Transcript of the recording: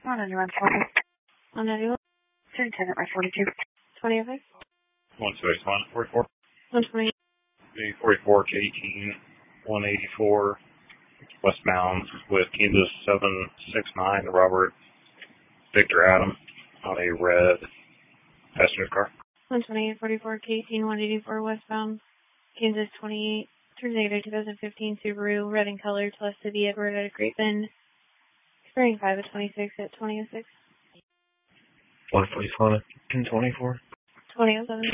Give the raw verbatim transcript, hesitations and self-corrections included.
one ninety-one forty. one ninety-one. City tenant, right forty-two. twenty oh six. one sixty-one, forty-four. one twenty. B forty-four, K eighteen, one eighty-four, westbound with Kansas seven six nine, Robert Victor Adam on a red passenger car. one twenty-eight, forty-four, K eighteen, one eighty-four, westbound, Kansas twenty-eight, through negative twenty fifteen Subaru, red in color, plus City Edward at a Great Bend, expiring five of twenty-six at twenty oh six. one forty-five, ten twenty-four. twenty oh seven.